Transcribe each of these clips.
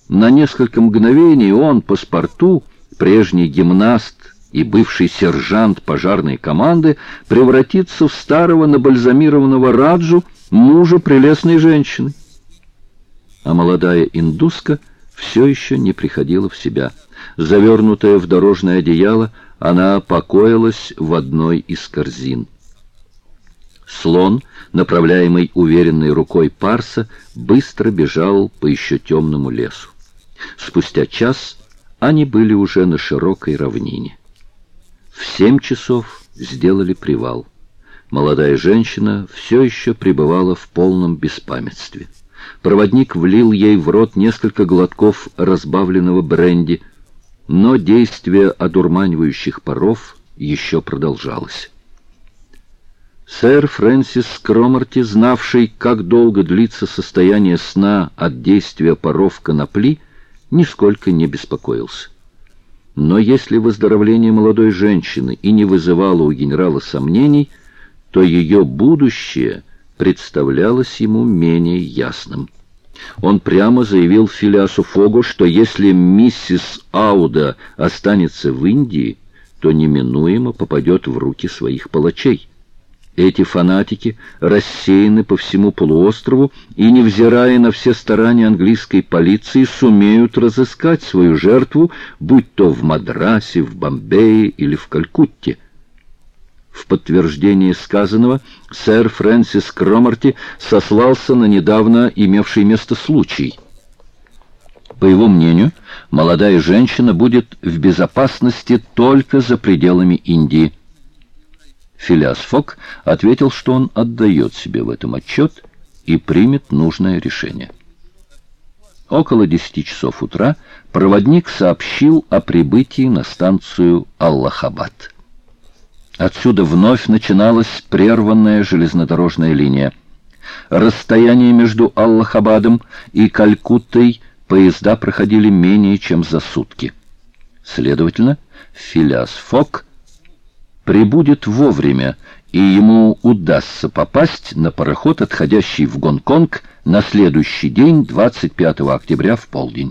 На несколько мгновений он, паспорту, прежний гимнаст и бывший сержант пожарной команды, превратится в старого набальзамированного раджу, мужа прелестной женщины. А молодая индуска все еще не приходила в себя. Завернутая в дорожное одеяло, она покоилась в одной из корзин. Слон, направляемый уверенной рукой Парса, быстро бежал по еще темному лесу. Спустя час они были уже на широкой равнине. В 7 часов сделали привал. Молодая женщина все еще пребывала в полном беспамятстве. Проводник влил ей в рот несколько глотков разбавленного бренди, но действие одурманивающих паров еще продолжалось. Сэр Фрэнсис Кромарти, знавший, как долго длится состояние сна от действия паров конопли, нисколько не беспокоился. Но если выздоровление молодой женщины и не вызывало у генерала сомнений, то ее будущее представлялось ему менее ясным. Он прямо заявил Филиасу Фогу, что если миссис Ауда останется в Индии, то неминуемо попадет в руки своих палачей. Эти фанатики рассеяны по всему полуострову и, невзирая на все старания английской полиции, сумеют разыскать свою жертву, будь то в Мадрасе, в Бомбее или в Калькутте. В подтверждение сказанного сэр Фрэнсис Кромарти сослался на недавно имевший место случай. По его мнению, молодая женщина будет в безопасности только за пределами Индии. Филиас Фог ответил, что он отдает себе в этом отчет и примет нужное решение. Около 10 часов утра проводник сообщил о прибытии на станцию Аллахабад. Отсюда вновь начиналась прерванная железнодорожная линия. Расстояние между Аллахабадом и Калькуттой поезда проходили менее чем за сутки. Следовательно, Филиас Фог прибудет вовремя, и ему удастся попасть на пароход, отходящий в Гонконг на следующий день, 25 октября в полдень.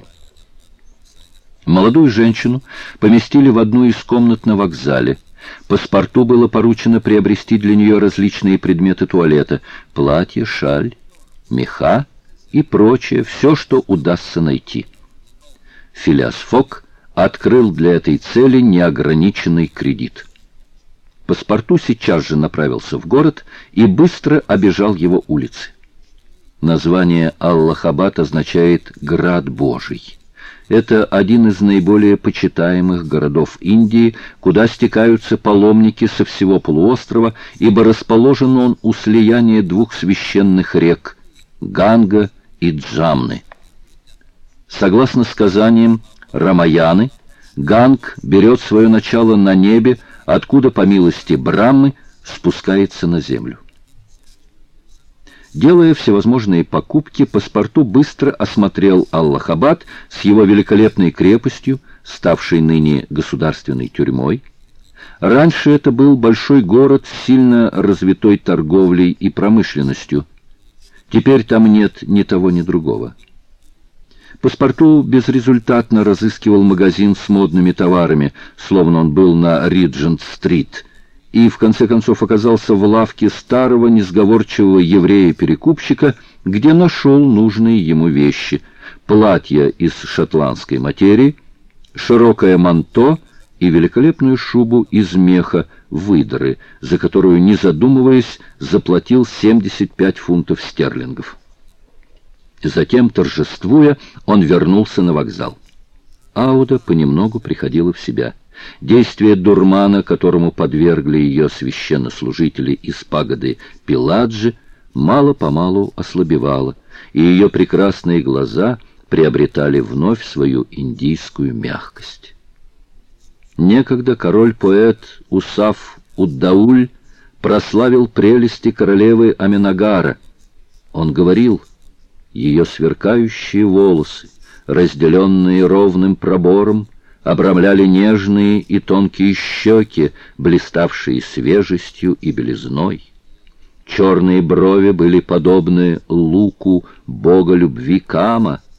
Молодую женщину поместили в одну из комнат на вокзале. Паспорту было поручено приобрести для нее различные предметы туалета: платье, шаль, меха и прочее, все, что удастся найти. Филиас Фог открыл для этой цели неограниченный кредит. Паспорту сейчас же направился в город и быстро обежал его улицы. Название Аллахабад означает «Град Божий». Это один из наиболее почитаемых городов Индии, куда стекаются паломники со всего полуострова, ибо расположен он у слияния двух священных рек — Ганга и Джамны. Согласно сказаниям Рамаяны, Ганг берет свое начало на небе, откуда, по милости Брамы, спускается на землю. Делая всевозможные покупки, Паспорту быстро осмотрел Аллахабад с его великолепной крепостью, ставшей ныне государственной тюрьмой. Раньше это был большой город с сильно развитой торговлей и промышленностью. Теперь там нет ни того, ни другого. Паспорту безрезультатно разыскивал магазин с модными товарами, словно он был на Риджент-стрит, и в конце концов оказался в лавке старого несговорчивого еврея-перекупщика, где нашел нужные ему вещи: платье из шотландской материи, широкое манто и великолепную шубу из меха выдры, за которую, не задумываясь, заплатил 75 фунтов стерлингов. Затем, торжествуя, он вернулся на вокзал. Ауда понемногу приходила в себя. Действие дурмана, которому подвергли ее священнослужители из пагоды Пиладжи, мало-помалу ослабевало, и ее прекрасные глаза приобретали вновь свою индийскую мягкость. Некогда король-поэт Усаф-Уддауль прославил прелести королевы Аминагара. Он говорил: ее сверкающие волосы, разделенные ровным пробором, обрамляли нежные и тонкие щеки, блиставшие свежестью и белизной. Черные брови были подобны луку бога любви Кама,